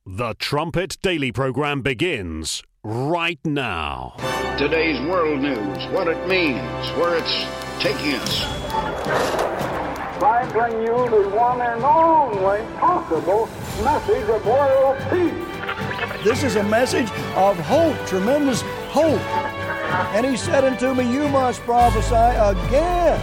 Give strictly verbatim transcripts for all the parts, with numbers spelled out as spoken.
The Trumpet Daily program begins right now. Today's world news, what it means, where it's taking us. I bring you the one and only possible message of world peace. This is a message of hope, tremendous hope. And he said unto me, you must prophesy again.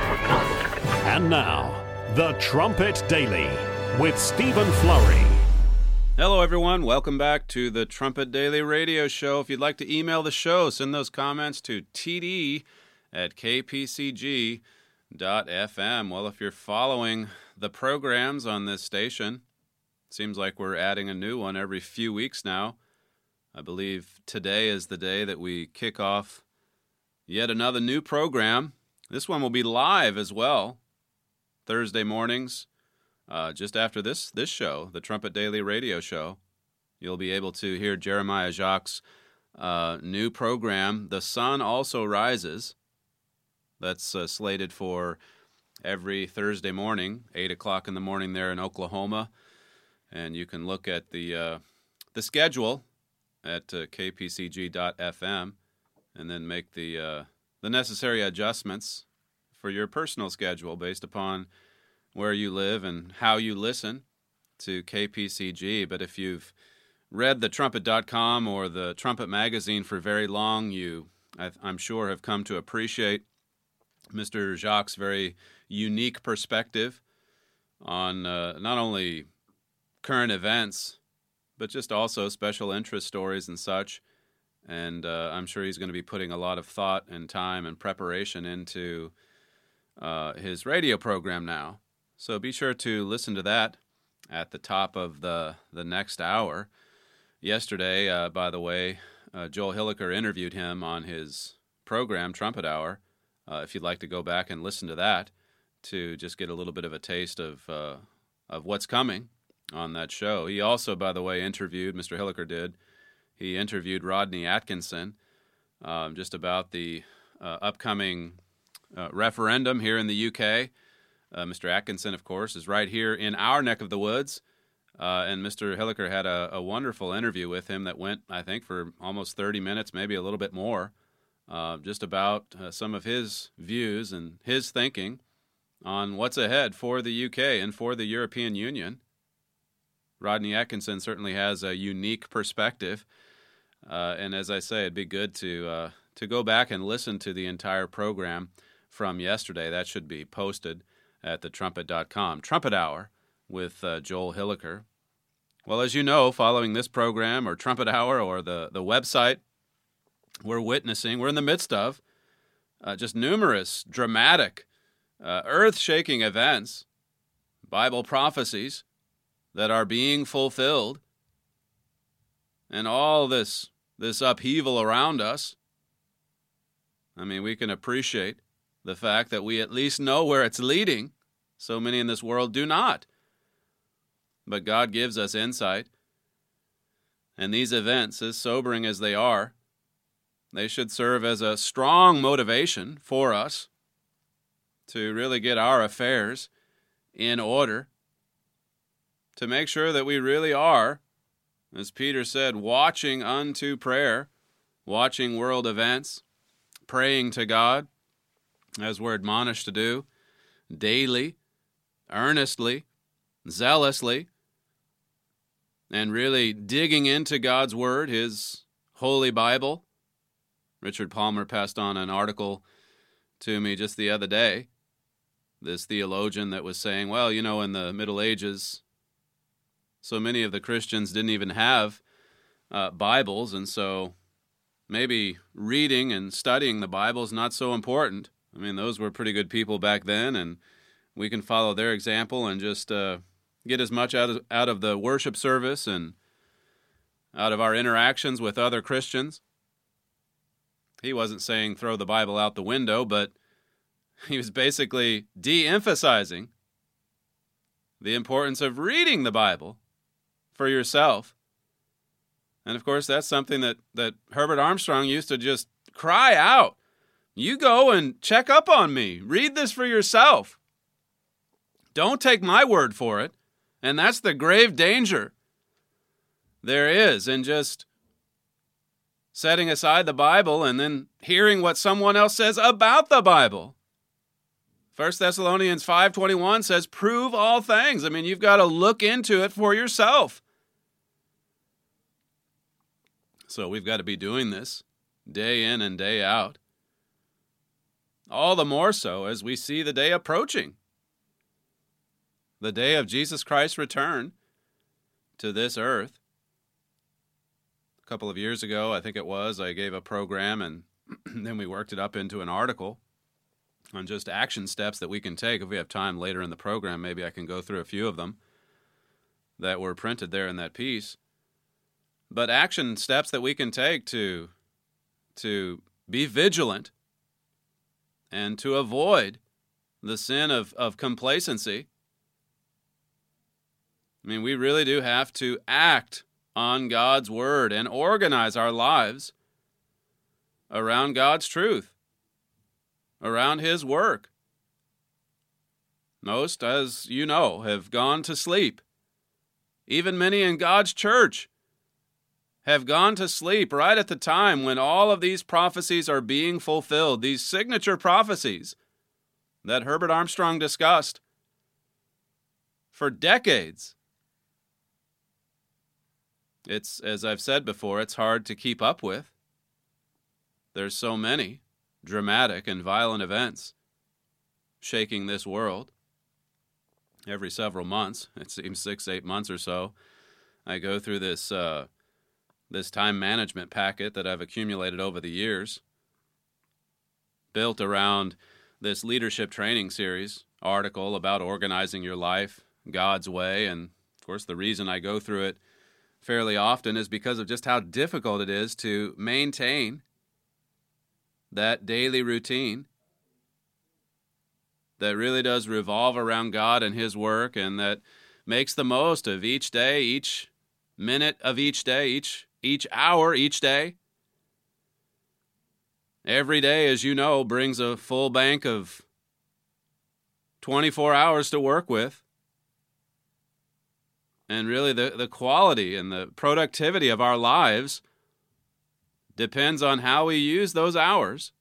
And now, The Trumpet Daily with Stephen Flurry. Hello, everyone. Welcome back to the Trumpet Daily Radio Show. If you'd like to email the show, send those comments to t d at k p c g dot f m. Well, if you're following the programs on this station, it seems like we're adding a new one every few weeks now. I believe today is the day that we kick off yet another new program. This one will be live as well, Thursday mornings. Uh, just after this this show, the Trumpet Daily Radio Show, you'll be able to hear Jeremiah Jacques' uh, new program, The Sun Also Rises. That's uh, slated for every Thursday morning, eight o'clock in the morning there in Oklahoma. And you can look at the uh, the schedule at uh, k p c g dot f m and then make the uh, the necessary adjustments for your personal schedule based upon where you live and how you listen to K P C G. But if you've read the trumpet dot com or the Trumpet magazine for very long, you, I'm sure, have come to appreciate Mister Jacques' very unique perspective on uh, not only current events, but just also special interest stories and such. And uh, I'm sure he's going to be putting a lot of thought and time and preparation into uh, his radio program now. So be sure to listen to that at the top of the, the next hour. Yesterday, uh, by the way, uh, Joel Hilliker interviewed him on his program, Trumpet Hour. Uh, if you'd like to go back and listen to that to just get a little bit of a taste of uh, of what's coming on that show. He also, by the way, interviewed, Mister Hilliker did, he interviewed Rodney Atkinson um, just about the uh, upcoming uh, referendum here in the U K. Uh, Mister Atkinson, of course, is right here in our neck of the woods, uh, and Mister Hilliker had a, a wonderful interview with him that went, I think, for almost thirty minutes, maybe a little bit more, uh, just about uh, some of his views and his thinking on what's ahead for the U K and for the European Union. Rodney Atkinson certainly has a unique perspective, uh, and as I say, it'd be good to uh, to go back and listen to the entire program from yesterday. That should be posted at the trumpet dot com. Trumpet Hour with uh, Joel Hilliker. Well, as you know, following this program or Trumpet Hour or the, the website, we're witnessing, we're in the midst of uh, just numerous dramatic, uh, earth-shaking events, Bible prophecies that are being fulfilled, and all this, this upheaval around us. I mean, we can appreciate the fact that we at least know where it's leading. So many in this world do not. But God gives us insight. And these events, as sobering as they are, they should serve as a strong motivation for us to really get our affairs in order, to make sure that we really are, as Peter said, watching unto prayer, watching world events, praying to God, as we're admonished to do, daily, earnestly, zealously, and really digging into God's Word, His Holy Bible. Richard Palmer passed on an article to me just the other day, this theologian that was saying, well, you know, in the Middle Ages, so many of the Christians didn't even have uh, Bibles, and so maybe reading and studying the Bible is not so important. I mean, those were pretty good people back then, and we can follow their example and just uh, get as much out of, out of the worship service and out of our interactions with other Christians. He wasn't saying throw the Bible out the window, but he was basically de-emphasizing the importance of reading the Bible for yourself. And, of course, that's something that, that Herbert Armstrong used to just cry out. You go and check up on me. Read this for yourself. Don't take my word for it. And that's the grave danger there is in just setting aside the Bible and then hearing what someone else says about the Bible. First Thessalonians five twenty-one says, prove all things. I mean, you've got to look into it for yourself. So we've got to be doing this day in and day out. All the more so as we see the day approaching. The day of Jesus Christ's return to this earth. A couple of years ago, I think it was, I gave a program and then we worked it up into an article on just action steps that we can take. If we have time later in the program, maybe I can go through a few of them that were printed there in that piece. But action steps that we can take to, to be vigilant and to avoid the sin of, of complacency. I mean, we really do have to act on God's word and organize our lives around God's truth, around his work. Most, as you know, have gone to sleep. Even many in God's church have gone to sleep right at the time when all of these prophecies are being fulfilled, these signature prophecies that Herbert Armstrong discussed for decades. It's, as I've said before, it's hard to keep up with. There's so many dramatic and violent events shaking this world. Every several months, it seems six, eight months or so, I go through this uh, this time management packet that I've accumulated over the years, built around this leadership training series article about organizing your life God's way. And, of course, the reason I go through it fairly often is because of just how difficult it is to maintain that daily routine that really does revolve around God and his work, and that makes the most of each day, each minute of each day, each each hour, each day. Every day, as you know, brings a full bank of twenty-four hours to work with. And really the, the quality and the productivity of our lives depends on how we use those hours.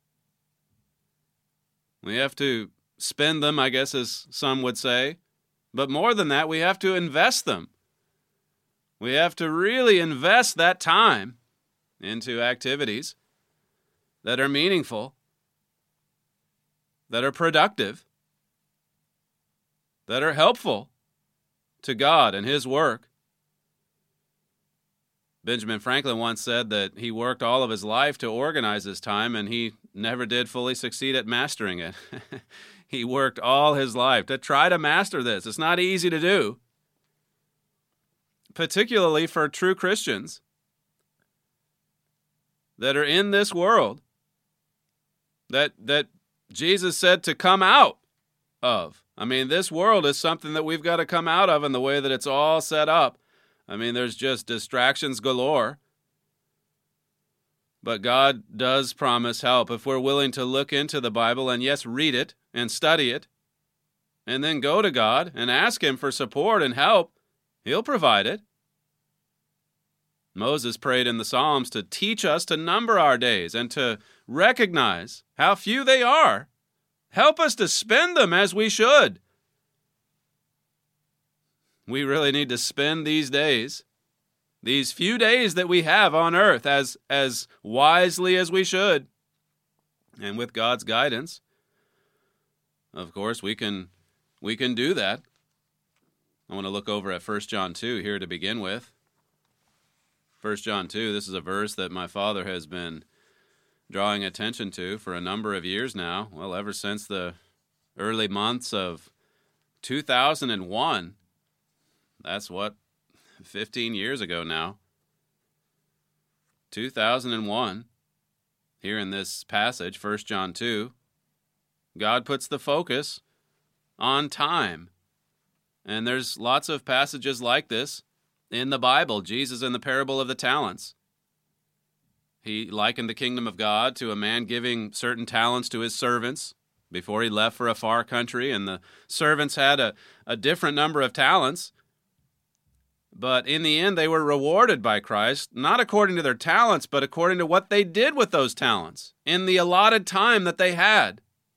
We have to spend them, I guess, as some would say. But more than that, we have to invest them. We have to really invest that time into activities that are meaningful, that are productive, that are helpful to God and his work. Benjamin Franklin once said that he worked all of his life to organize his time, and he never did fully succeed at mastering it. He worked all his life to try to master this. It's not easy to do, particularly for true Christians that are in this world that that Jesus said to come out of. I mean, this world is something that we've got to come out of in the way that it's all set up. I mean, there's just distractions galore. But God does promise help if we're willing to look into the Bible and, yes, read it and study it, and then go to God and ask him for support and help. He'll provide it. Moses prayed in the Psalms to teach us to number our days and to recognize how few they are. Help us to spend them as we should. We really need to spend these days, these few days that we have on earth, as, as wisely as we should. And with God's guidance, of course, we can we can do that. I want to look over at First John two here to begin with. First John two, this is a verse that my father has been drawing attention to for a number of years now. Well, ever since the early months of two thousand one. That's what, fifteen years ago now. two thousand one, here in this passage, First John two, God puts the focus on time. And there's lots of passages like this in the Bible. Jesus in the parable of the talents. He likened the kingdom of God to a man giving certain talents to his servants before he left for a far country, and the servants had a, a different number of talents. But in the end, they were rewarded by Christ, not according to their talents, but according to what they did with those talents in the allotted time that they had.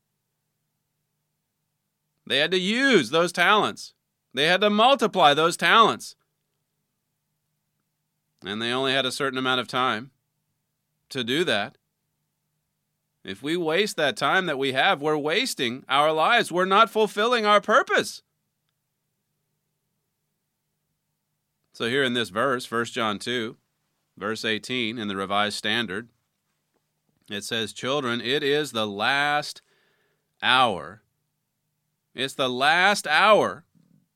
They had to use those talents. They had to multiply those talents. And they only had a certain amount of time to do that. If we waste that time that we have, we're wasting our lives. We're not fulfilling our purpose. So here in this verse, First John two, verse eighteen, in the Revised Standard, it says, "Children, it is the last hour." It's the last hour.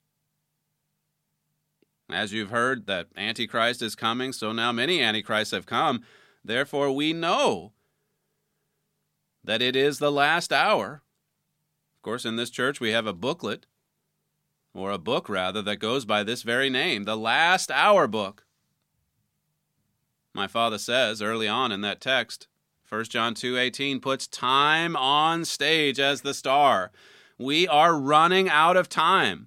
As you've heard that Antichrist is coming, so now many Antichrists have come. Therefore, we know that it is the last hour. Of course, in this church, we have a booklet, or a book, rather, that goes by this very name, the Last Hour Book. My father says early on in that text, First John two eighteen puts time on stage as the star. We are running out of time.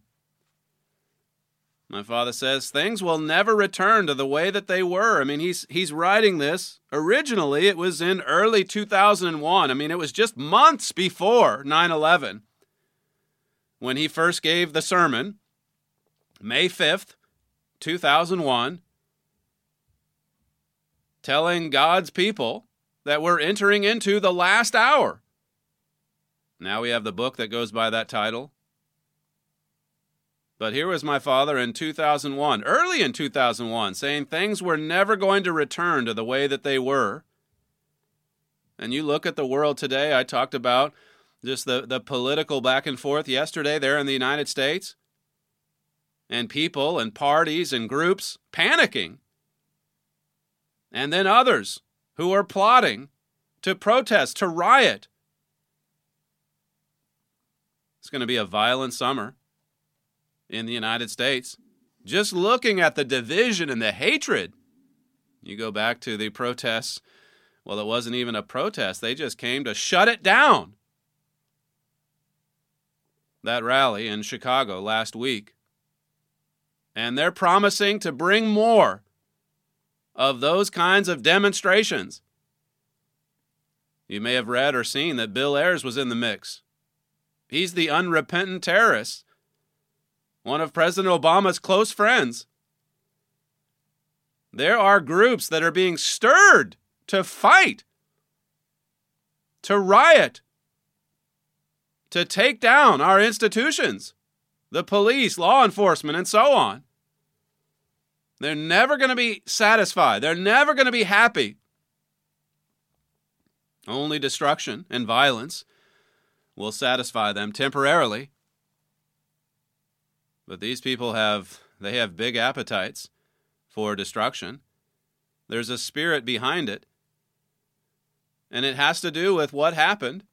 My father says things will never return to the way that they were. I mean, he's he's writing this. Originally, it was in early two thousand one. I mean, it was just months before nine eleven when he first gave the sermon, May fifth, two thousand one, telling God's people that we're entering into the last hour. Now we have the book that goes by that title. But here was my father in two thousand one, early in two thousand one, saying things were never going to return to the way that they were. And you look at the world today, I talked about just the, the political back and forth yesterday there in the United States, and people and parties and groups panicking. And then others who are plotting to protest, to riot. It's going to be a violent summer in the United States. Just looking at the division and the hatred. You go back to the protests. Well, it wasn't even a protest. They just came to shut it down. That rally in Chicago last week. And they're promising to bring more of those kinds of demonstrations. You may have read or seen that Bill Ayers was in the mix. He's the unrepentant terrorist, one of President Obama's close friends. There are groups that are being stirred to fight, to riot, to take down our institutions, the police, law enforcement, and so on. They're never going to be satisfied. They're never going to be happy. Only destruction and violence will satisfy them temporarily. But these people have, they have big appetites for destruction. There's a spirit behind it. And it has to do with what happened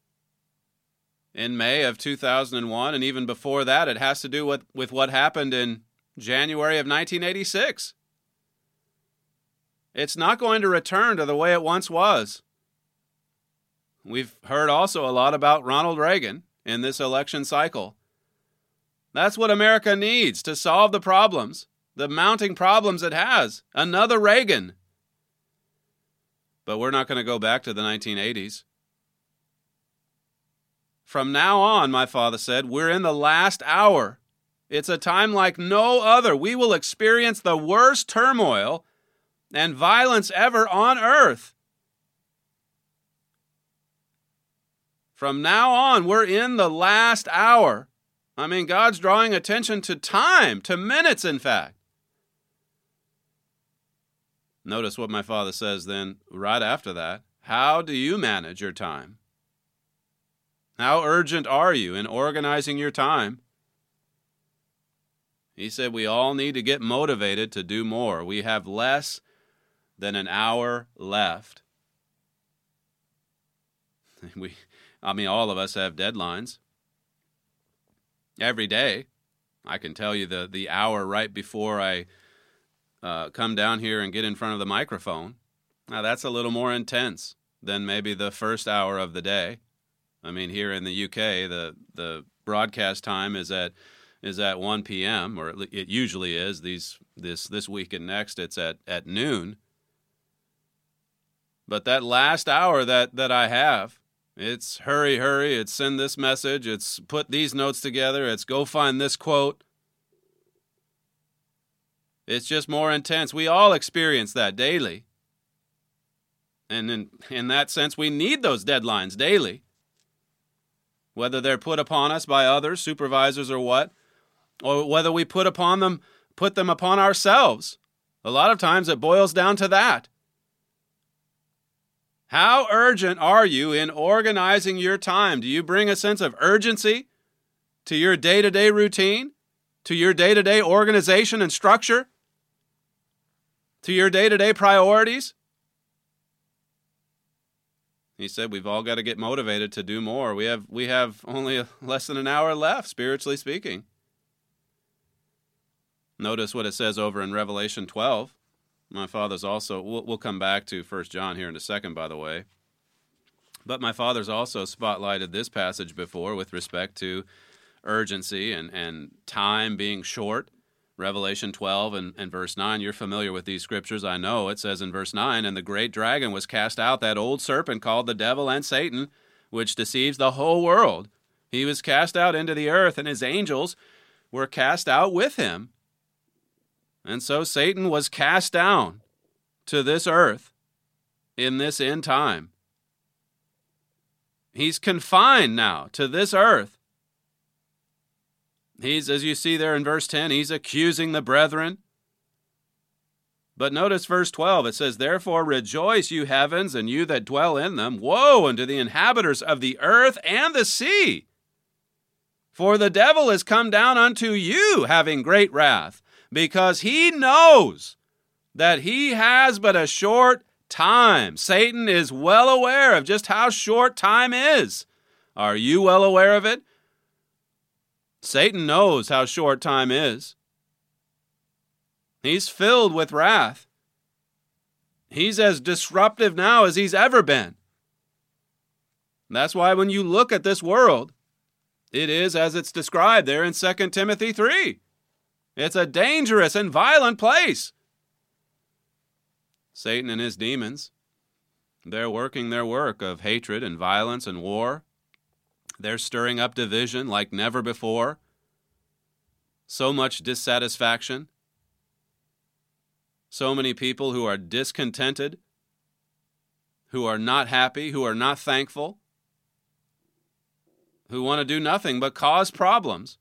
in May of two thousand one, and even before that, it has to do with, with what happened in January of nineteen eighty-six. It's not going to return to the way it once was. We've heard also a lot about Ronald Reagan in this election cycle. That's what America needs to solve the problems, the mounting problems it has. Another Reagan. But we're not going to go back to the nineteen eighties. From now on, my father said, we're in the last hour. It's a time like no other. We will experience the worst turmoil and violence ever on earth. From now on, we're in the last hour. I mean, God's drawing attention to time, to minutes, in fact. Notice what my father says then, right after that. How do you manage your time? How urgent are you in organizing your time? He said we all need to get motivated to do more. We have less than an hour left. We, I mean, all of us have deadlines. Every day, I can tell you the, the hour right before I uh, come down here and get in front of the microphone. Now, that's a little more intense than maybe the first hour of the day. I mean, here in the U K, the, the broadcast time is at is at one p.m., or it usually is. These this this week and next, it's at, at noon. But that last hour that, that I have, it's hurry, hurry, it's send this message, it's put these notes together, it's go find this quote. It's just more intense. We all experience that daily. And in, in that sense, we need those deadlines daily. Whether they're put upon us by others, supervisors or what, or whether we put upon them, put them upon ourselves. A lot of times it boils down to that. How urgent are you in organizing your time? Do you bring a sense of urgency to your day-to-day routine, to your day-to-day organization and structure, to your day-to-day priorities? He said we've all got to get motivated to do more. We have we have only a, less than an hour left, spiritually speaking. Notice what it says over in Revelation twelve. My father's also, we'll, we'll come back to First John here in a second, by the way. But my father's also spotlighted this passage before with respect to urgency and, and time being short. Revelation twelve and, and verse nine, you're familiar with these scriptures, I know. It says in verse nine, and the great dragon was cast out, that old serpent called the devil and Satan, which deceives the whole world. He was cast out into the earth, and his angels were cast out with him. And so Satan was cast down to this earth in this end time. He's confined now to this earth. He's, as you see there in verse ten, he's accusing the brethren. But notice verse twelve, it says, therefore rejoice, you heavens, and you that dwell in them. Woe unto the inhabitants of the earth and the sea! For the devil is come down unto you, having great wrath, because he knows that he has but a short time. Satan is well aware of just how short time is. Are you well aware of it? Satan knows how short time is. He's filled with wrath. He's as disruptive now as he's ever been. That's why when you look at this world, it is as it's described there in Second Timothy three. It's a dangerous and violent place. Satan and his demons, they're working their work of hatred and violence and war. They're stirring up division like never before. So much dissatisfaction. So many people who are discontented, who are not happy, who are not thankful, who want to do nothing but cause problems.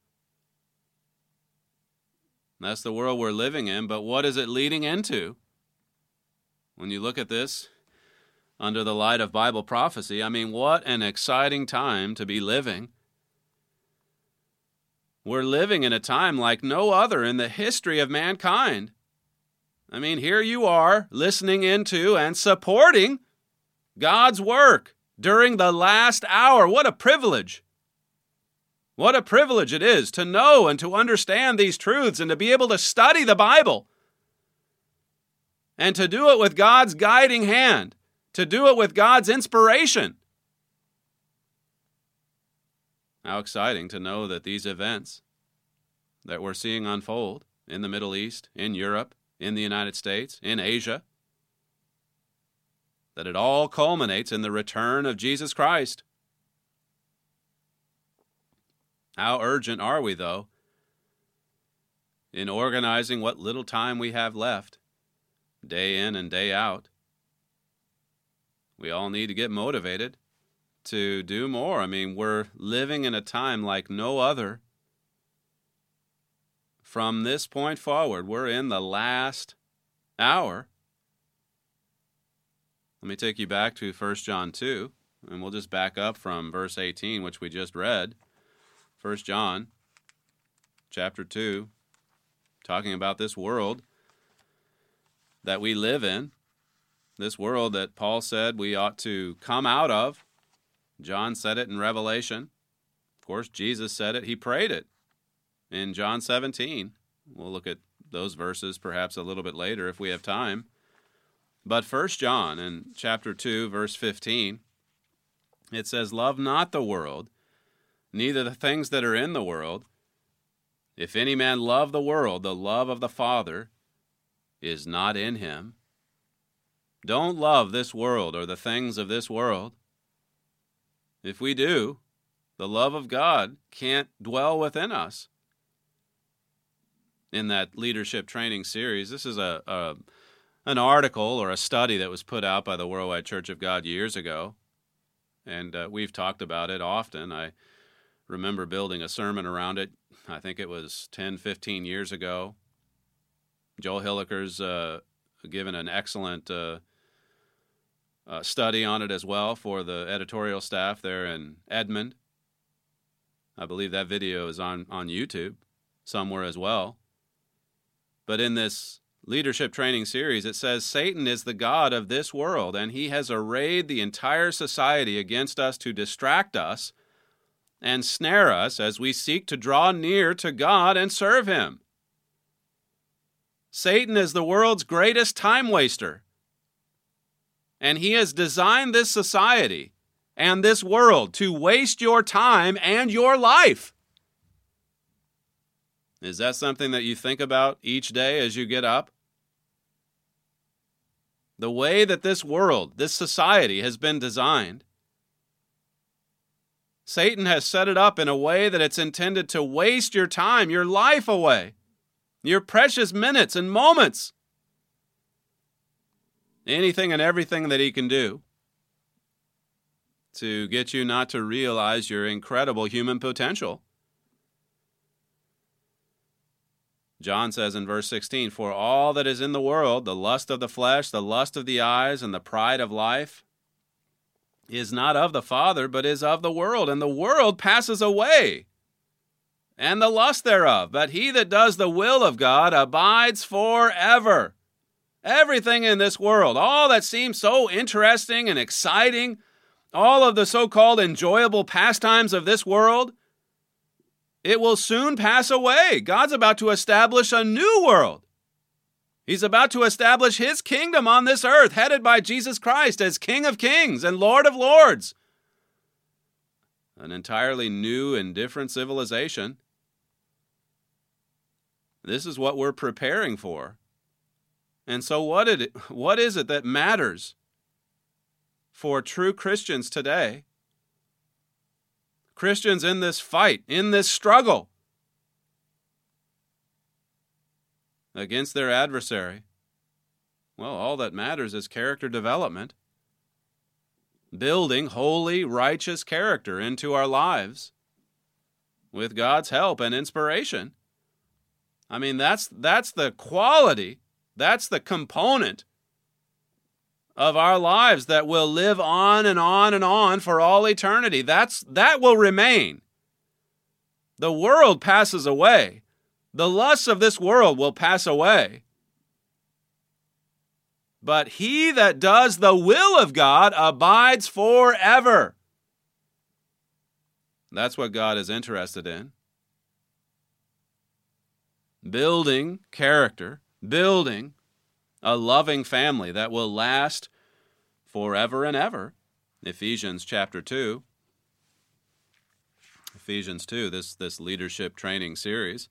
That's the world we're living in, but what is it leading into? When you look at this under the light of Bible prophecy, I mean, what an exciting time to be living. We're living in a time like no other in the history of mankind. I mean, here you are listening into and supporting God's work during the last hour. What a privilege. What a privilege it is to know and to understand these truths and to be able to study the Bible and to do it with God's guiding hand, to do it with God's inspiration. How exciting to know that these events that we're seeing unfold in the Middle East, in Europe, in the United States, in Asia, that it all culminates in the return of Jesus Christ. How urgent are we, though, in organizing what little time we have left, day in and day out? We all need to get motivated to do more. I mean, we're living in a time like no other. From this point forward, we're in the last hour. Let me take you back to First John two, and we'll just back up from verse eighteen, which we just read. First John, chapter two, talking about this world that we live in, this world that Paul said we ought to come out of. John said it in Revelation. Of course, Jesus said it. He prayed it in John seventeen. We'll look at those verses perhaps a little bit later if we have time. But First John in chapter two, verse fifteen, it says, love not the world, neither the things that are in the world. If any man love the world, the love of the Father is not in him. Don't love this world or the things of this world. If we do, the love of God can't dwell within us. In that leadership training series, this is a, a an article or a study that was put out by the Worldwide Church of God years ago, and uh, we've talked about it often. I remember building a sermon around it. I think it was ten, fifteen years ago. Joel Hilliker's uh, given an excellent uh, uh, study on it as well for the editorial staff there in Edmond. I believe that video is on, on YouTube somewhere as well. But in this leadership training series, it says Satan is the god of this world, and he has arrayed the entire society against us to distract us and snare us as we seek to draw near to God and serve him. Satan is the world's greatest time waster, and he has designed this society and this world to waste your time and your life. Is that something that you think about each day as you get up? The way that this world, this society has been designed, Satan has set it up in a way that it's intended to waste your time, your life away, your precious minutes and moments. Anything and everything that he can do to get you not to realize your incredible human potential. John says in verse sixteen, "For all that is in the world, the lust of the flesh, the lust of the eyes, and the pride of life, is not of the Father, but is of the world. And the world passes away, and the lust thereof. But he that does the will of God abides forever." Everything in this world, all that seems so interesting and exciting, all of the so-called enjoyable pastimes of this world, it will soon pass away. God's about to establish a new world. He's about to establish his kingdom on this earth, headed by Jesus Christ as King of Kings and Lord of Lords. An entirely new and different civilization. This is what we're preparing for. And so what, it, what is it that matters for true Christians today? Christians in this fight, in this struggle against their adversary. Well, all that matters is character development. Building holy, righteous character into our lives with God's help and inspiration. I mean, that's that's the quality, that's the component of our lives that will live on and on and on for all eternity. That's that will remain. The world passes away. The lusts of this world will pass away. But he that does the will of God abides forever. That's what God is interested in. Building character, building a loving family that will last forever and ever. Ephesians chapter two. Ephesians two, this, this leadership training series.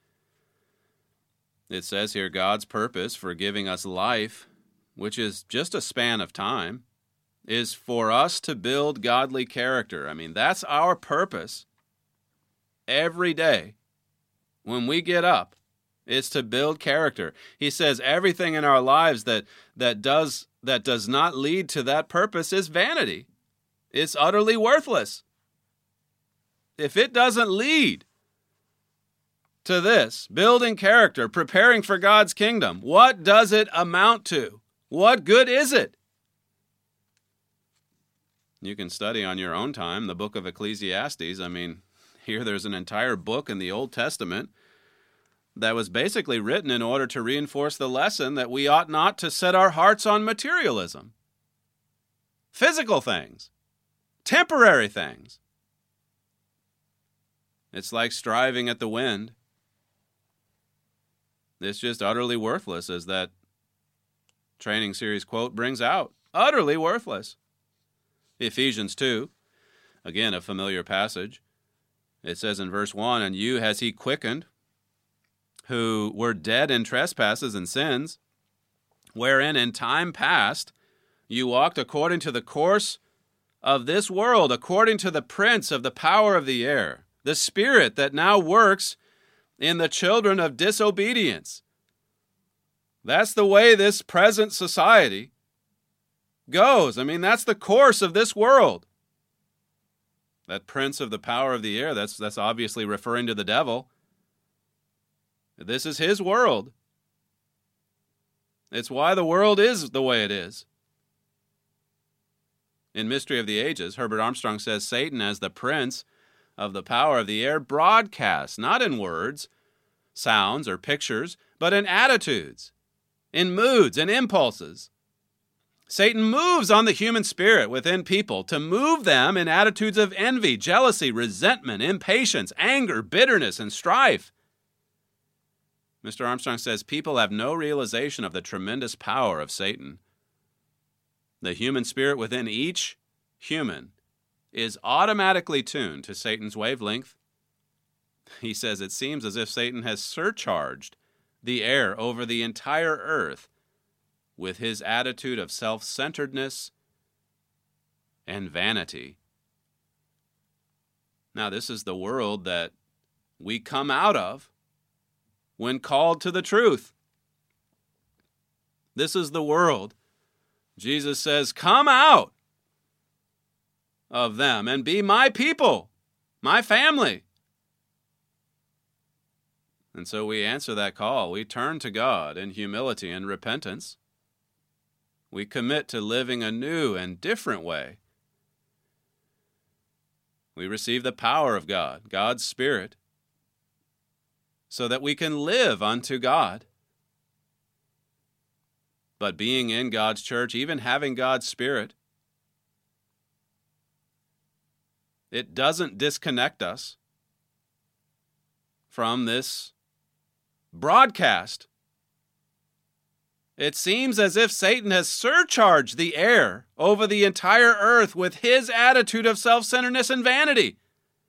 It says here, God's purpose for giving us life, which is just a span of time, is for us to build godly character. I mean, that's our purpose every day when we get up. Is to build character. He says everything in our lives that that does that does not lead to that purpose is vanity. It's utterly worthless. If it doesn't lead to this, building character, preparing for God's kingdom, what does it amount to? What good is it? You can study on your own time the book of Ecclesiastes. I mean, here there's an entire book in the Old Testament that was basically written in order to reinforce the lesson that we ought not to set our hearts on materialism. Physical things. Temporary things. It's like striving at the wind. It's just utterly worthless, as that training series quote brings out. Utterly worthless. Ephesians two, again a familiar passage. It says in verse one, "And you has he quickened who were dead in trespasses and sins, wherein in time past you walked according to the course of this world, according to the prince of the power of the air, the spirit that now works in the children of disobedience. That's the way this present society goes. I mean, that's the course of this world. That prince of the power of the air, that's, that's obviously referring to the devil. This is his world. It's why the world is the way it is. In Mystery of the Ages, Herbert Armstrong says Satan, as the prince of the power of the air, broadcasts, not in words, sounds, or pictures, but in attitudes, in moods and impulses. Satan moves on the human spirit within people to move them in attitudes of envy, jealousy, resentment, impatience, anger, bitterness, and strife. Mister Armstrong says people have no realization of the tremendous power of Satan. The human spirit within each human is automatically tuned to Satan's wavelength. He says it seems as if Satan has surcharged the air over the entire earth with his attitude of self-centeredness and vanity. Now, this is the world that we come out of when called to the truth. This is the world Jesus says, come out of them and be my people, my family. And so we answer that call. We turn to God in humility and repentance. We commit to living a new and different way. We receive the power of God, God's Spirit, so that we can live unto God. But being in God's church, even having God's Spirit, it doesn't disconnect us from this broadcast. It seems as if Satan has surcharged the air over the entire earth with his attitude of self-centeredness and vanity.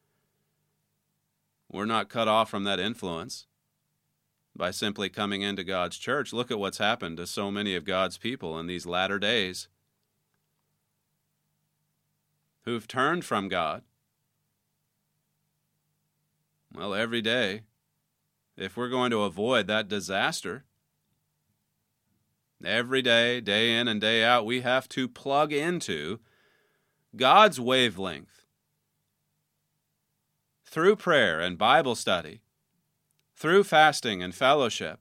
We're not cut off from that influence by simply coming into God's church. Look at what's happened to so many of God's people in these latter days who've turned from God. Well, every day, if we're going to avoid that disaster, every day, day in and day out, we have to plug into God's wavelength through prayer and Bible study, through fasting and fellowship.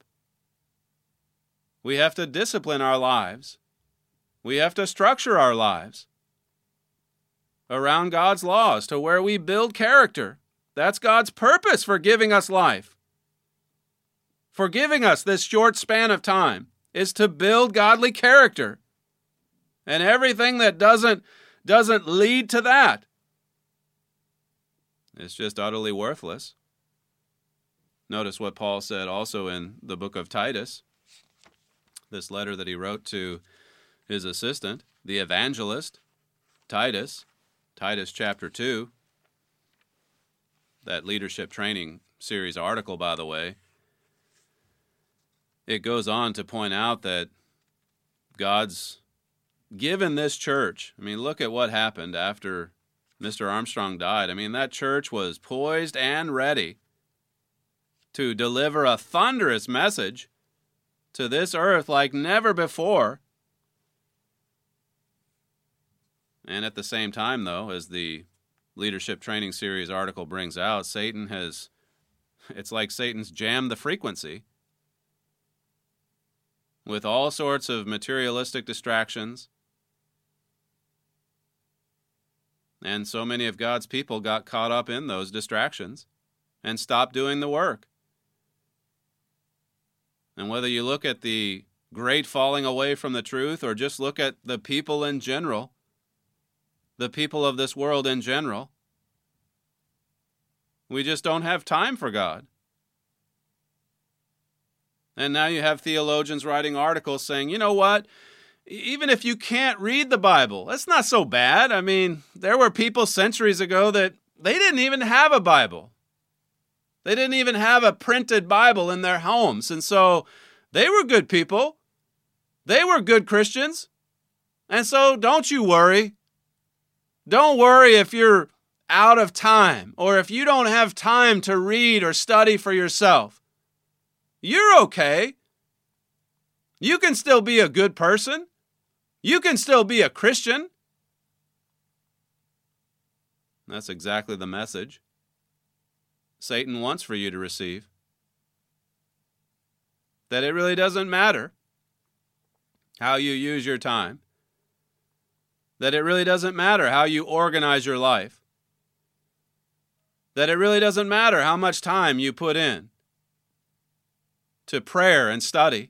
We have to discipline our lives. We have to structure our lives around God's laws to where we build character. That's God's purpose for giving us life. For giving us this short span of time is to build godly character. And everything that doesn't, doesn't lead to that is just utterly worthless. Notice what Paul said also in the book of Titus, this letter that he wrote to his assistant, the evangelist, Titus, Titus chapter two, that leadership training series article, by the way. It goes on to point out that God's given this church, I mean, look at what happened after Mister Armstrong died. I mean, that church was poised and ready to deliver a thunderous message to this earth like never before. And at the same time, though, as the Leadership Training Series article brings out, Satan has, it's like Satan's jammed the frequency with all sorts of materialistic distractions. And so many of God's people got caught up in those distractions and stopped doing the work. And whether you look at the great falling away from the truth or just look at the people in general, the people of this world in general, we just don't have time for God. And now you have theologians writing articles saying, you know what, even if you can't read the Bible, that's not so bad. I mean, there were people centuries ago that they didn't even have a Bible. They didn't even have a printed Bible in their homes. And so they were good people. They were good Christians. And so don't you worry. Don't worry if you're out of time or if you don't have time to read or study for yourself. You're okay. You can still be a good person. You can still be a Christian. That's exactly the message Satan wants for you to receive. That it really doesn't matter how you use your time. That it really doesn't matter how you organize your life. That it really doesn't matter how much time you put in to prayer and study.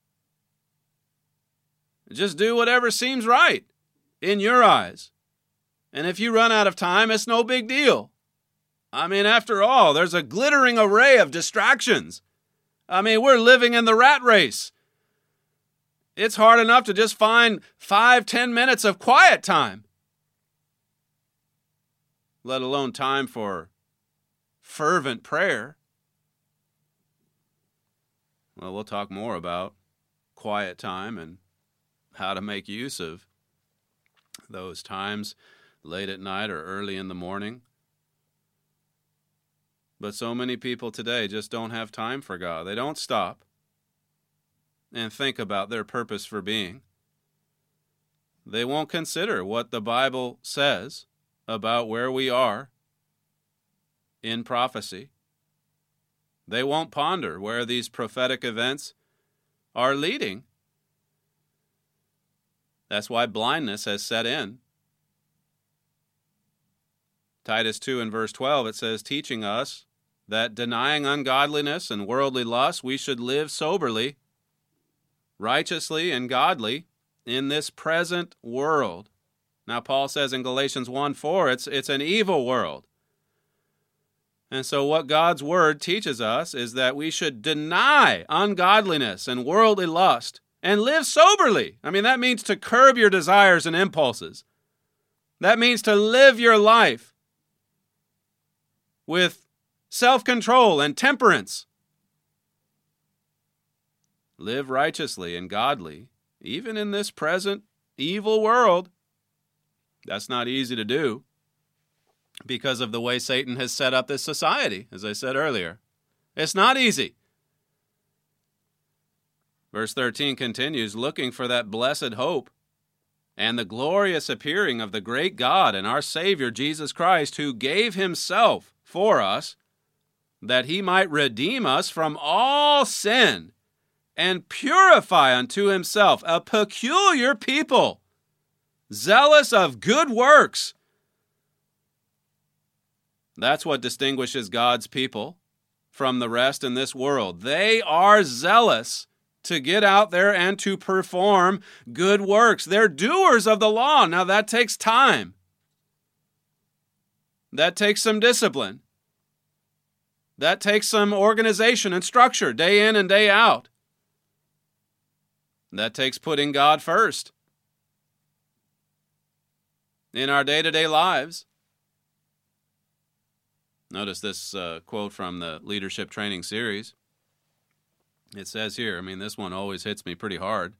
Just do whatever seems right in your eyes. And if you run out of time, it's no big deal. I mean, after all, there's a glittering array of distractions. I mean, we're living in the rat race. It's hard enough to just find five, ten minutes of quiet time, let alone time for fervent prayer. Well, we'll talk more about quiet time and how to make use of those times late at night or early in the morning. But so many people today just don't have time for God. They don't stop and think about their purpose for being. They won't consider what the Bible says about where we are in prophecy. They won't ponder where these prophetic events are leading. That's why blindness has set in. Titus two and verse twelve, it says, teaching us that denying ungodliness and worldly lust, we should live soberly, righteously, and godly in this present world. Now, Paul says in Galatians one four, it's, it's an evil world. And so what God's word teaches us is that we should deny ungodliness and worldly lust and live soberly. I mean, that means to curb your desires and impulses. That means to live your life with self-control and temperance. Live righteously and godly, even in this present evil world. That's not easy to do because of the way Satan has set up this society, as I said earlier. It's not easy. Verse thirteen continues, looking for that blessed hope and the glorious appearing of the great God and our Savior Jesus Christ, who gave himself for us, that he might redeem us from all sin and purify unto himself a peculiar people, zealous of good works. That's what distinguishes God's people from the rest in this world. They are zealous to get out there and to perform good works. They're doers of the law. Now that takes time. That takes some discipline. That takes some organization and structure day in and day out. That takes putting God first in our day-to-day lives. Notice this uh, quote from the Leadership Training Series. It says here, I mean, this one always hits me pretty hard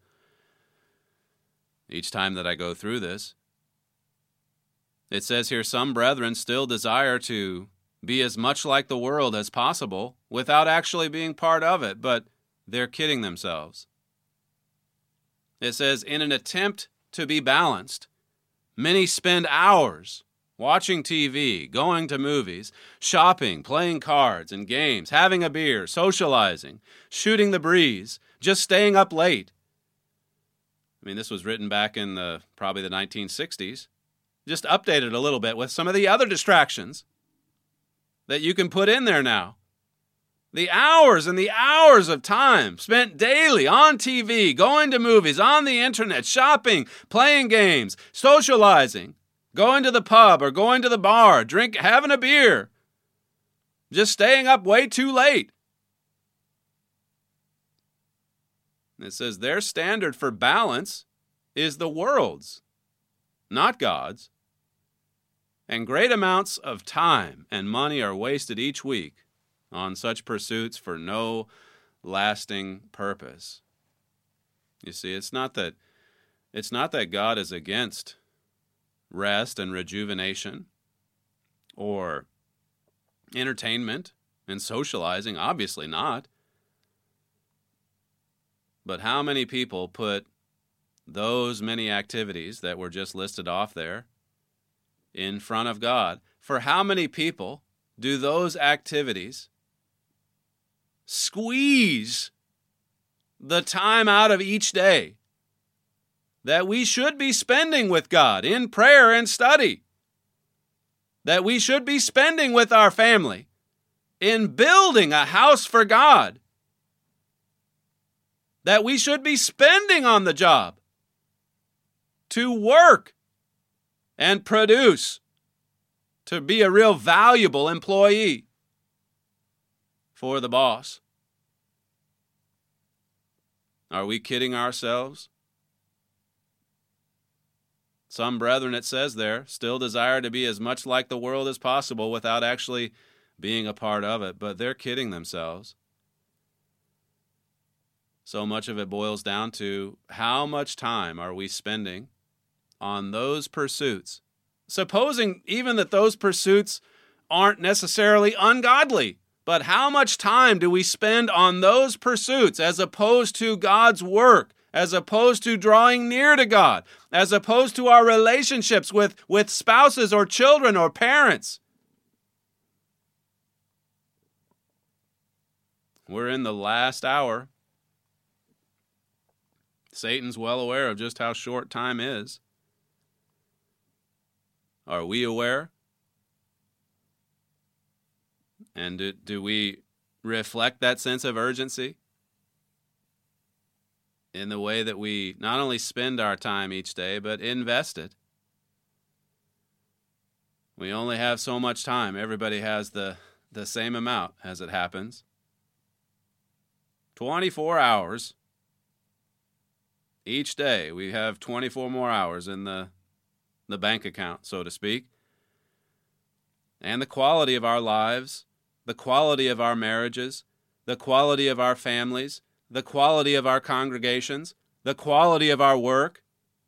each time that I go through this. It says here, some brethren still desire to be as much like the world as possible without actually being part of it, but they're kidding themselves. It says, in an attempt to be balanced, many spend hours watching T V, going to movies, shopping, playing cards and games, having a beer, socializing, shooting the breeze, just staying up late. I mean, this was written back in the probably the nineteen sixties. Just updated a little bit with some of the other distractions that you can put in there now. The hours and the hours of time spent daily on T V, going to movies, on the internet, shopping, playing games, socializing, going to the pub or going to the bar, drink, having a beer, just staying up way too late. It says their standard for balance is the world's, not God's. And great amounts of time and money are wasted each week on such pursuits for no lasting purpose. You see, it's not that it's not that God is against rest and rejuvenation or entertainment and socializing, obviously not. But how many people put those many activities that were just listed off there in front of God? For how many people do those activities squeeze the time out of each day that we should be spending with God in prayer and study, that we should be spending with our family in building a house for God, that we should be spending on the job to work and produce, to be a real valuable employee for the boss? Are we kidding ourselves? Some brethren, it says there, still desire to be as much like the world as possible without actually being a part of it, but they're kidding themselves. So much of it boils down to how much time are we spending on those pursuits, supposing even that those pursuits aren't necessarily ungodly, but how much time do we spend on those pursuits as opposed to God's work, as opposed to drawing near to God, as opposed to our relationships with, with spouses or children or parents? We're in the last hour. Satan's well aware of just how short time is. Are we aware? And do, do we reflect that sense of urgency in the way that we not only spend our time each day, but invest it? We only have so much time. Everybody has the, the same amount, as it happens. twenty-four hours each day. We have twenty-four more hours in the, the bank account, so to speak. And the quality of our lives, the quality of our marriages, the quality of our families, the quality of our congregations, the quality of our work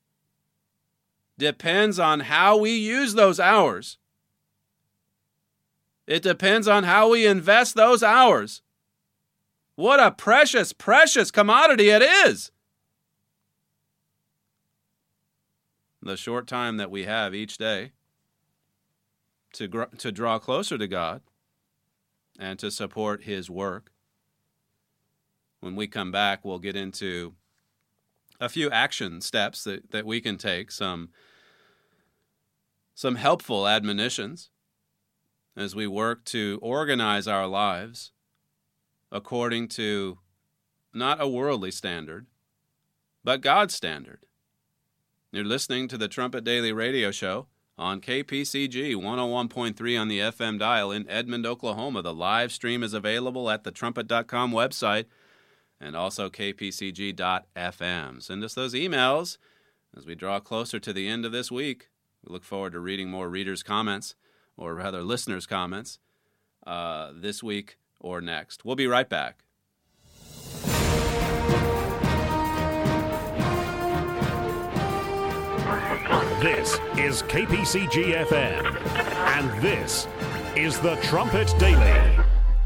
depends on how we use those hours. It depends on how we invest those hours. What a precious, precious commodity it is. The short time that we have each day to gr- to draw closer to God and to support His work. When we come back, we'll get into a few action steps that, that we can take, some, some helpful admonitions as we work to organize our lives according to not a worldly standard, but God's standard. You're listening to the Trumpet Daily Radio Show on K P C G one oh one point three on the F M dial in Edmond, Oklahoma. The live stream is available at the trumpet dot com website and also k p c g dot f m. Send us those emails as we draw closer to the end of this week. We look forward to reading more readers' comments, or rather listeners' comments, uh, this week or next. We'll be right back. This is K P C G F M, and this is the Trumpet Daily.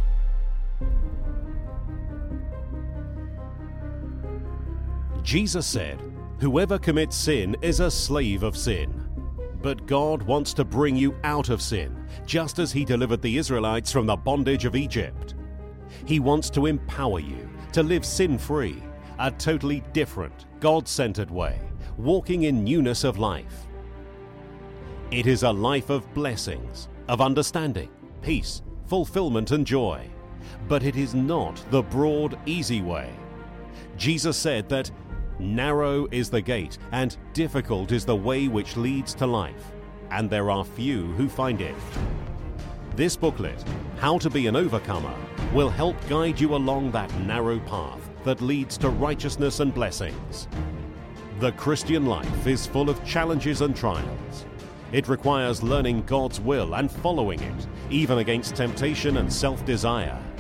Jesus said, "Whoever commits sin is a slave of sin." But God wants to bring you out of sin, just as He delivered the Israelites from the bondage of Egypt. He wants to empower you to live sin-free, a totally different, God-centered way, walking in newness of life. It is a life of blessings, of understanding, peace, fulfillment, and joy. But it is not the broad, easy way. Jesus said that narrow is the gate, and difficult is the way which leads to life, and there are few who find it. This booklet, How to Be an Overcomer, will help guide you along that narrow path that leads to righteousness and blessings. The Christian life is full of challenges and trials. It requires learning God's will and following it, even against temptation and self-desire.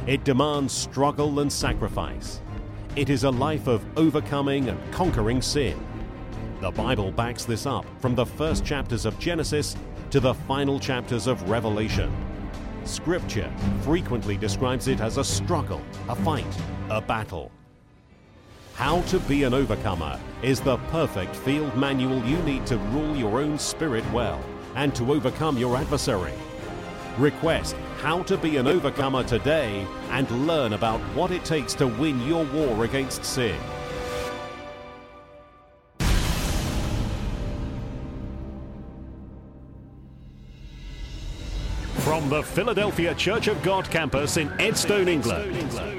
It demands struggle and sacrifice. It is a life of overcoming and conquering sin. The Bible backs this up from the first chapters of Genesis to the final chapters of Revelation. Scripture frequently describes it as a struggle, a fight, a battle. How to Be an Overcomer is the perfect field manual you need to rule your own spirit well and to overcome your adversary. Request How to Be an Overcomer today and learn about what it takes to win your war against sin. From the Philadelphia Church of God campus in Edstone, England,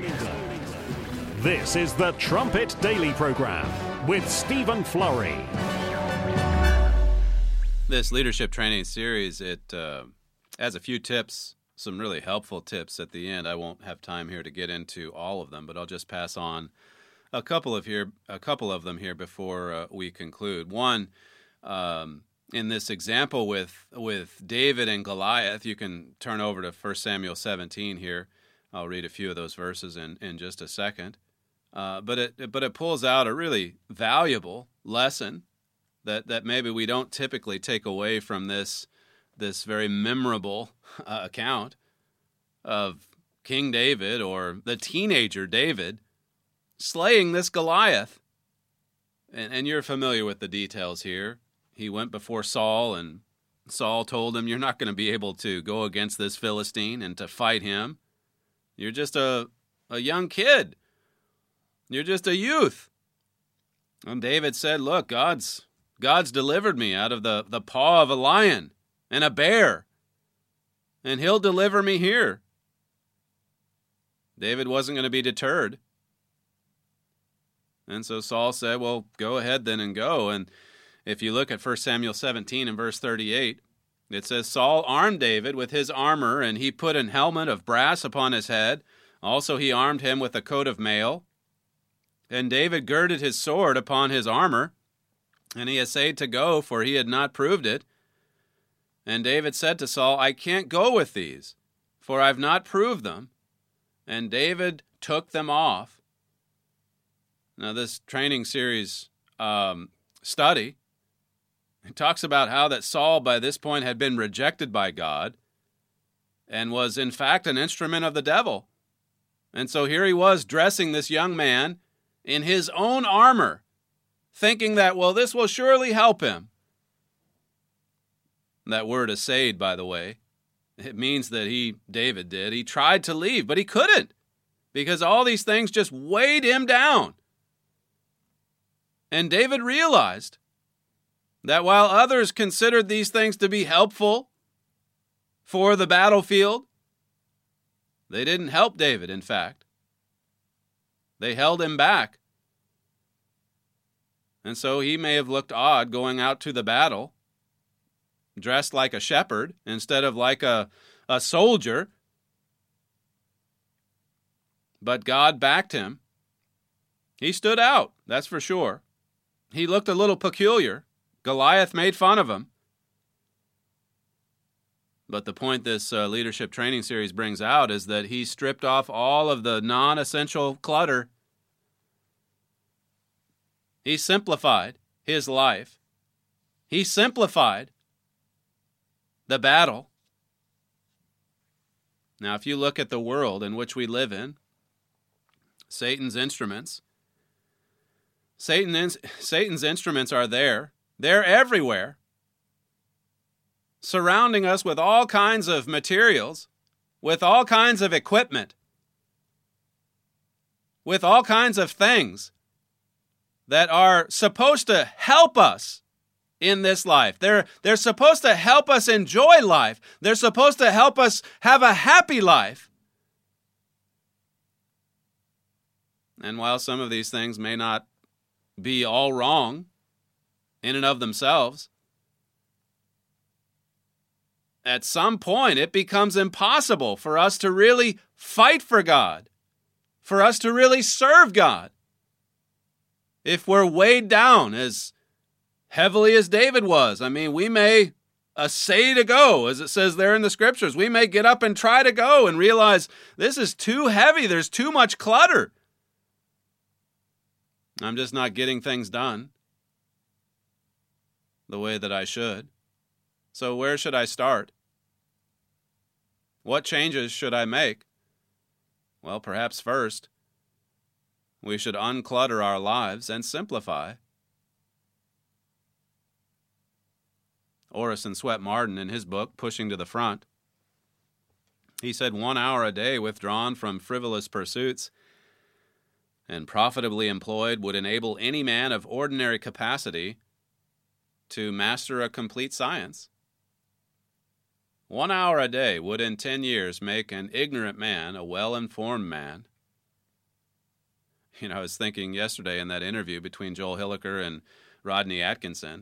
this is the Trumpet Daily Program with Stephen Flurry. This leadership training series, it uh, has a few tips, some really helpful tips at the end. I won't have time here to get into all of them, but I'll just pass on a couple of here, a couple of them here before uh, we conclude. One, um, in this example with with David and Goliath, you can turn over to First Samuel seventeen here. I'll read a few of those verses in, in just a second. Uh, but it but it pulls out a really valuable lesson that, that maybe we don't typically take away from this this very memorable uh, account of King David, or the teenager David, slaying this Goliath. And, and you're familiar with the details here. He went before Saul, and Saul told him, you're not going to be able to go against this Philistine and to fight him. You're just a, a young kid. You're just a youth. And David said, look, God's God's delivered me out of the, the paw of a lion and a bear, and he'll deliver me here. David wasn't going to be deterred. And so Saul said, well, go ahead then and go. And if you look at First Samuel seventeen and verse thirty-eight, it says, Saul armed David with his armor, and he put an helmet of brass upon his head. Also he armed him with a coat of mail. And David girded his sword upon his armor, and he essayed to go, for he had not proved it. And David said to Saul, I can't go with these, for I've not proved them. And David took them off. Now this training series um, study, it talks about how that Saul by this point had been rejected by God and was in fact an instrument of the devil. And so here he was dressing this young man in his own armor, thinking that, well, this will surely help him. That word essayed, by the way, it means that he, David did, he tried to leave, but he couldn't, because all these things just weighed him down. And David realized that while others considered these things to be helpful for the battlefield, they didn't help David, in fact. They held him back. And so he may have looked odd going out to the battle, dressed like a shepherd instead of like a, a soldier. But God backed him. He stood out, that's for sure. He looked a little peculiar. Goliath made fun of him. But the point this uh, leadership training series brings out is that he stripped off all of the non-essential clutter. He simplified his life. He simplified the battle. Now, if you look at the world in which we live in, Satan's instruments, Satan, Satan's instruments are there. They're everywhere, surrounding us with all kinds of materials, with all kinds of equipment, with all kinds of things that are supposed to help us in this life. They're, they're supposed to help us enjoy life. They're supposed to help us have a happy life. And while some of these things may not be all wrong in and of themselves, at some point it becomes impossible for us to really fight for God, for us to really serve God, if we're weighed down as heavily as David was. I mean, we may say to go, as it says there in the scriptures. We may get up and try to go and realize this is too heavy. There's too much clutter. I'm just not getting things done the way that I should. So where should I start? What changes should I make? Well, perhaps first, we should unclutter our lives and simplify. Orison Swett Marden, in his book, Pushing to the Front, he said one hour a day withdrawn from frivolous pursuits and profitably employed would enable any man of ordinary capacity to master a complete science. One hour a day would in ten years make an ignorant man a well-informed man. You know, I was thinking yesterday in that interview between Joel Hilliker and Rodney Atkinson,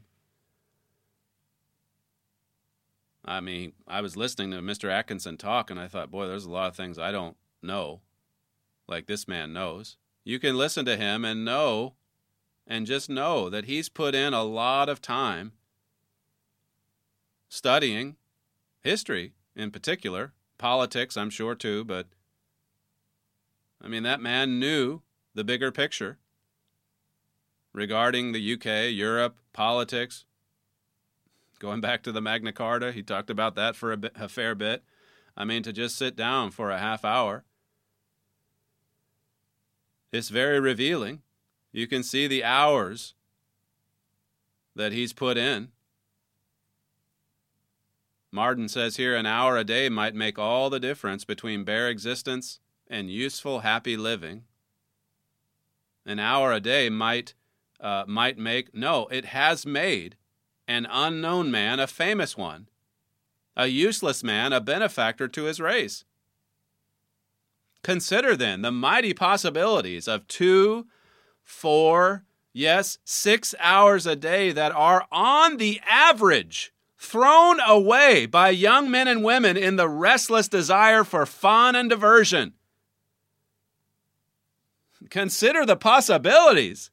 I mean, I was listening to Mister Atkinson talk, and I thought, boy, there's a lot of things I don't know, like this man knows. You can listen to him and know, and just know that he's put in a lot of time studying history in particular, politics, I'm sure, too, but, I mean, that man knew the bigger picture regarding the U K, Europe, politics. Going back to the Magna Carta, he talked about that for a, bit, a fair bit. I mean, to just sit down for a half hour, it's very revealing. You can see the hours that he's put in. Marden says here, an hour a day might make all the difference between bare existence and useful, happy living. An hour a day might, uh, might make, no, it has made an unknown man a famous one, a useless man a benefactor to his race. Consider then the mighty possibilities of two, four, yes, six hours a day that are on the average thrown away by young men and women in the restless desire for fun and diversion. Consider the possibilities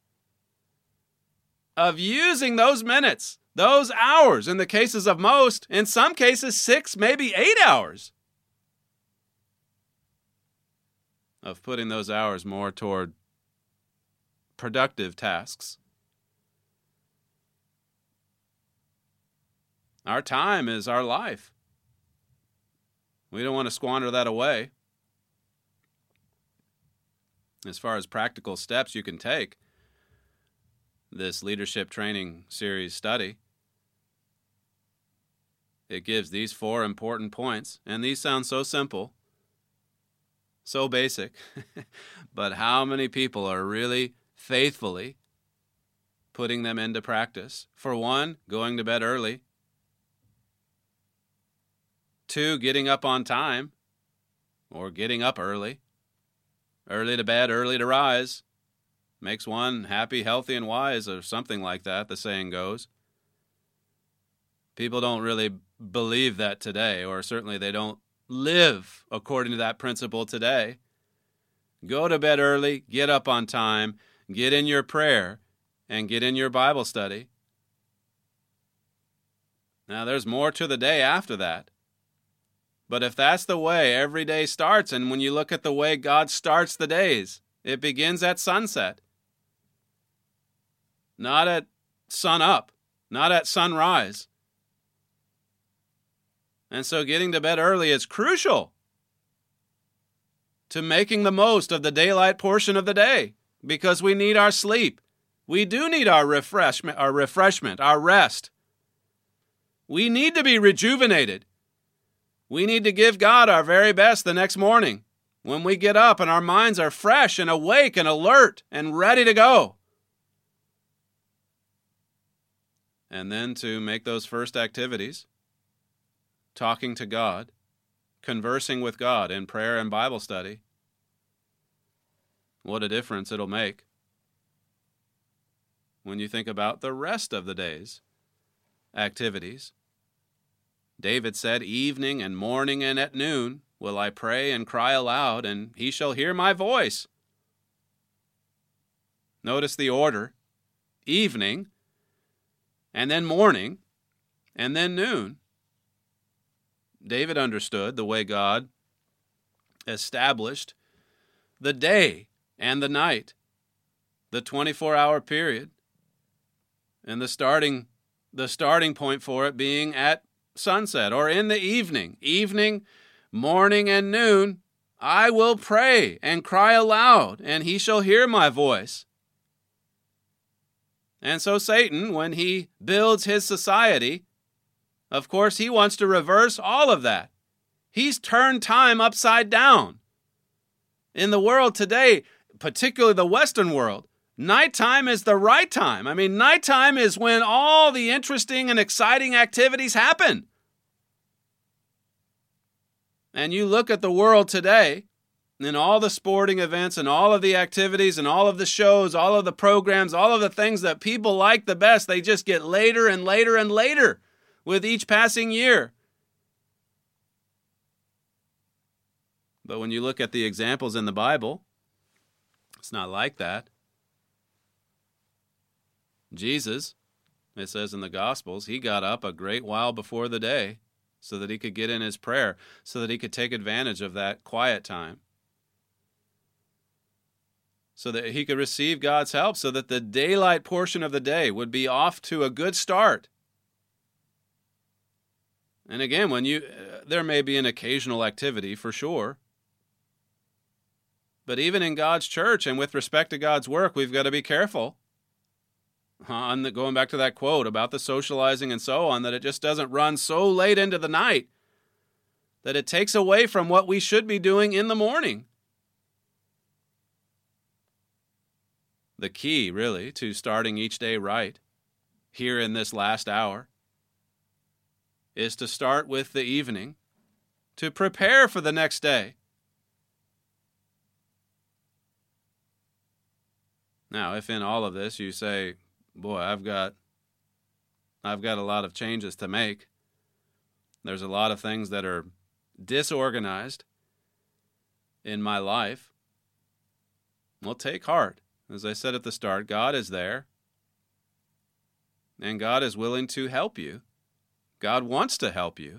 of using those minutes, those hours, in the cases of most, in some cases six, maybe eight hours, of putting those hours more toward productive tasks. Our time is our life. We don't want to squander that away. As far as practical steps you can take, this leadership training series study, it gives these four important points, and these sound so simple, so basic, but how many people are really faithfully putting them into practice? For one, going to bed early. Two, getting up on time, or getting up early. Early to bed, early to rise. Makes one happy, healthy, and wise, or something like that, the saying goes. People don't really believe that today, or certainly they don't live according to that principle today. Go to bed early, get up on time, get in your prayer, and get in your Bible study. Now, there's more to the day after that. But if that's the way every day starts, and when you look at the way God starts the days, it begins at sunset. Not at sun up, not at sunrise. And so getting to bed early is crucial to making the most of the daylight portion of the day, because we need our sleep. We do need our refreshment, our refreshment, our rest. We need to be rejuvenated. We need to give God our very best the next morning when we get up and our minds are fresh and awake and alert and ready to go. And then to make those first activities, talking to God, conversing with God in prayer and Bible study. What a difference it'll make when you think about the rest of the day's activities. David said, evening and morning and at noon will I pray and cry aloud, and he shall hear my voice. Notice the order. Evening, and then morning, and then noon. David understood the way God established the day and the night, the twenty-four hour period, and the starting the starting point for it being at sunset or in the evening. Evening, morning, and noon, I will pray and cry aloud, and he shall hear my voice. And so Satan, when he builds his society, of course, he wants to reverse all of that. He's turned time upside down. In the world today, particularly the Western world, nighttime is the right time. I mean, nighttime is when all the interesting and exciting activities happen. And you look at the world today, and all the sporting events and all of the activities and all of the shows, all of the programs, all of the things that people like the best, they just get later and later and later with each passing year. But when you look at the examples in the Bible, it's not like that. Jesus, it says in the Gospels, he got up a great while before the day so that he could get in his prayer, so that he could take advantage of that quiet time, so that he could receive God's help, so that the daylight portion of the day would be off to a good start. And again, when you, uh, there may be an occasional activity for sure, but even in God's church and with respect to God's work, we've got to be careful. On the, going back to that quote about the socializing and so on, that it just doesn't run so late into the night that it takes away from what we should be doing in the morning. The key, really, to starting each day right here in this last hour is to start with the evening to prepare for the next day. Now, if in all of this you say, boy, I've got I've got a lot of changes to make. There's a lot of things that are disorganized in my life. Well, take heart. As I said at the start, God is there, and God is willing to help you. God wants to help you.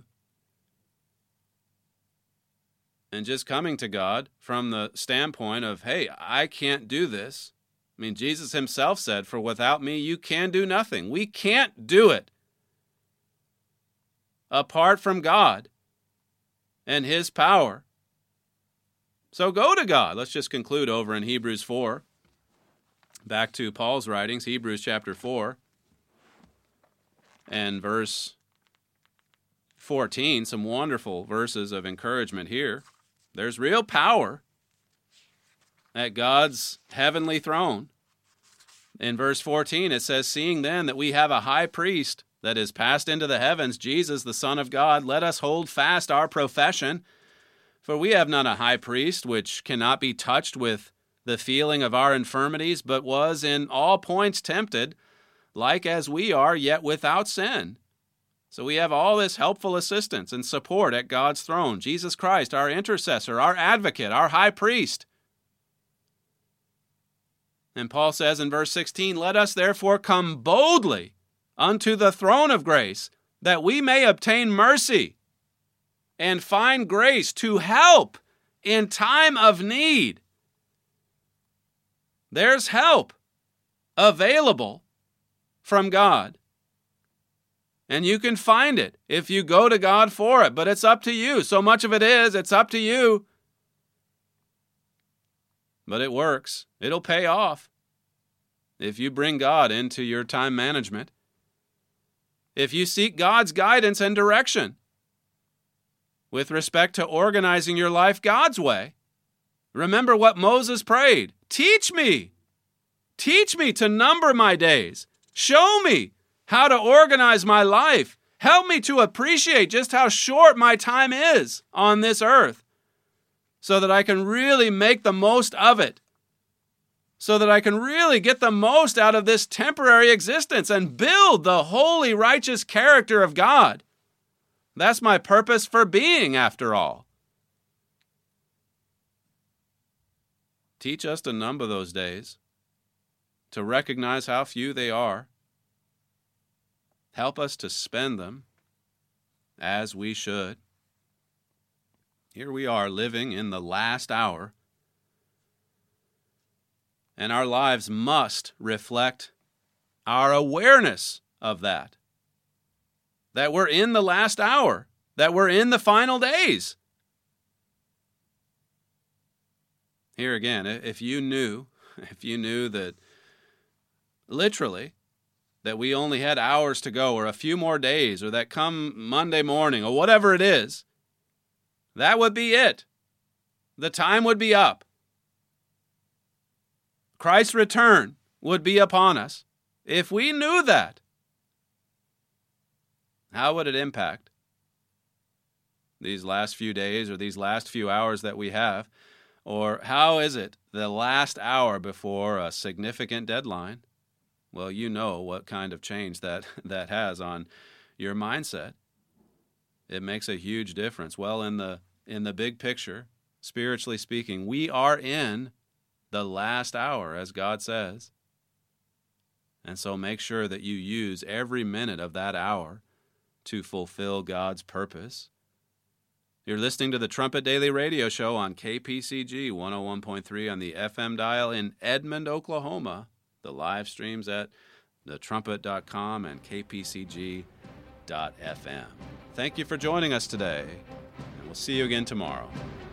And just coming to God from the standpoint of, hey, I can't do this. I mean, Jesus himself said, for without me, you can do nothing. We can't do it apart from God and his power. So go to God. Let's just conclude over in Hebrews four. Back to Paul's writings, Hebrews chapter four and verse fourteen. Some wonderful verses of encouragement here. There's real power at God's heavenly throne. In verse fourteen, it says, seeing then that we have a high priest that is passed into the heavens, Jesus, the Son of God, let us hold fast our profession. For we have not a high priest which cannot be touched with the feeling of our infirmities, but was in all points tempted, like as we are, yet without sin. So we have all this helpful assistance and support at God's throne. Jesus Christ, our intercessor, our advocate, our high priest. And Paul says in verse sixteen, let us therefore come boldly unto the throne of grace, that we may obtain mercy and find grace to help in time of need. There's help available from God. And you can find it if you go to God for it, but it's up to you. So much of it is, it's up to you. But it works. It'll pay off if you bring God into your time management. If you seek God's guidance and direction with respect to organizing your life God's way. Remember what Moses prayed. Teach me. Teach me to number my days. Show me how to organize my life. Help me to appreciate just how short my time is on this earth so that I can really make the most of it, so that I can really get the most out of this temporary existence and build the holy, righteous character of God. That's my purpose for being, after all. Teach us to number those days, to recognize how few they are. Help us to spend them as we should. Here we are living in the last hour, and our lives must reflect our awareness of that, that we're in the last hour, that we're in the final days. Here again, if you knew, if you knew that literally that we only had hours to go or a few more days or that come Monday morning or whatever it is, that would be it. The time would be up. Christ's return would be upon us. If we knew that, how would it impact these last few days or these last few hours that we have? Or how is it the last hour before a significant deadline? Well, you know what kind of change that, that has on your mindset. It makes a huge difference. Well, in the in the big picture, spiritually speaking, we are in the last hour, as God says. And so make sure that you use every minute of that hour to fulfill God's purpose. You're listening to the Trumpet Daily Radio Show on K P C G one oh one point three on the F M dial in Edmond, Oklahoma. The live streams at the trumpet dot com and K P C G dot F M. Thank you for joining us today, and we'll see you again tomorrow.